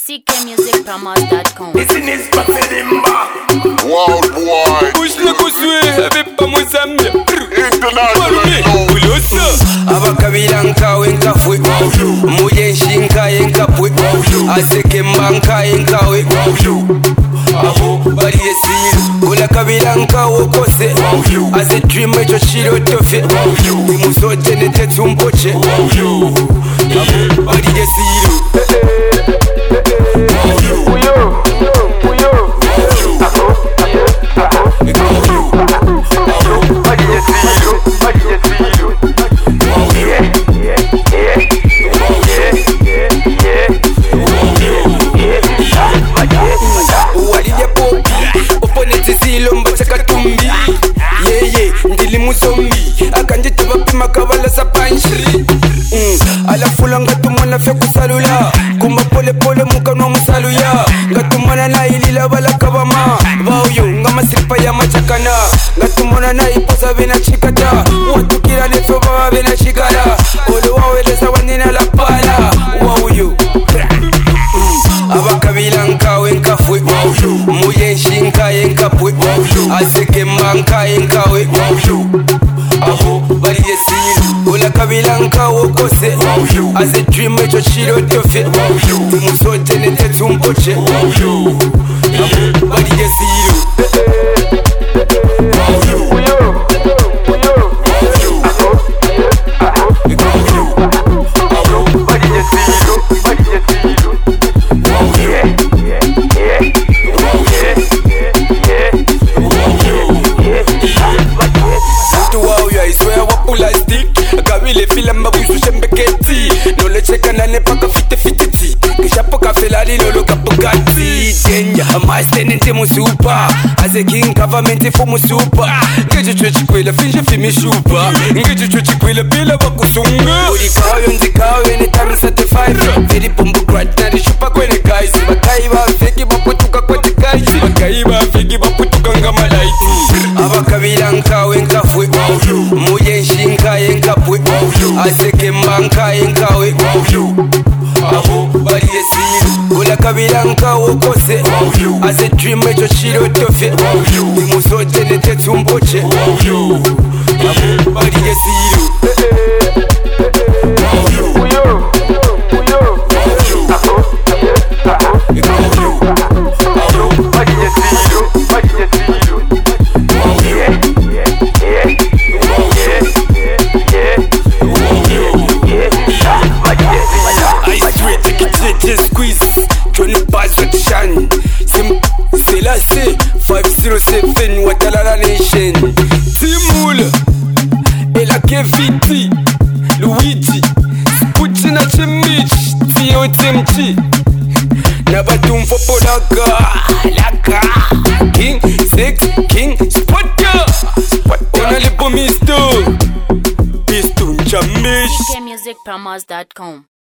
ckmusicpromos.com. Business Paselimba. Wild boy. Push le kuswe, abepa muzamya. International. Uloso. Abakabira nkawe nkafwe muye nshinkaye nkapwe asekemba nkaye nkawe abo bari esiru ulakabira nkawe kose aze dream echo shiro tofe imusote nete tumpoche abo bari esiru Kabala sa panchri alafula ngatumana fe kusalula kuma pole pole mukano musaluya ngatumana na ilila bala kabama bauyo ngamasripa ya machakana ngatumana na iposa bena chikata watukira lefe baba bena chikara ole waweleza wanina la pala wauyo abakabila nkawe nkafwe muye nshinkaye nkapwe asekemba nkaye nkawe abo bari esiru ulakabila nkawe kose aze dream echo shiro tofe imusote nete tumpoche abo bari esiru Amastenente musupa Aze king government for musupa Ngeje chuchi kwela finje fimi shupa Ngeje chuchi kwela pila wakusunga Uri kawe nzikawe ni time 35 Veri bumbu grad na ni shupa kwene guys Bakai ba feki baputuka kwa tikai Bakai ba feki baputuka nga malaiti Abakabila nkawe nkafwe Muye nshinkaye nkapwe Asekemba nkaye nkawe abo bari esiru ulakabila nkawe kose aze dream echo shiro tofe imusote nete tumpoche abo bari esiru Selassie 507 Watalala Nation Timul Ela Keviti Luigi Spuchi na Chimich Tio Timchi Nabatumfo Laka King Six King Spotka Onalipo Misto Pistun Chamish ckmusicpromos.com.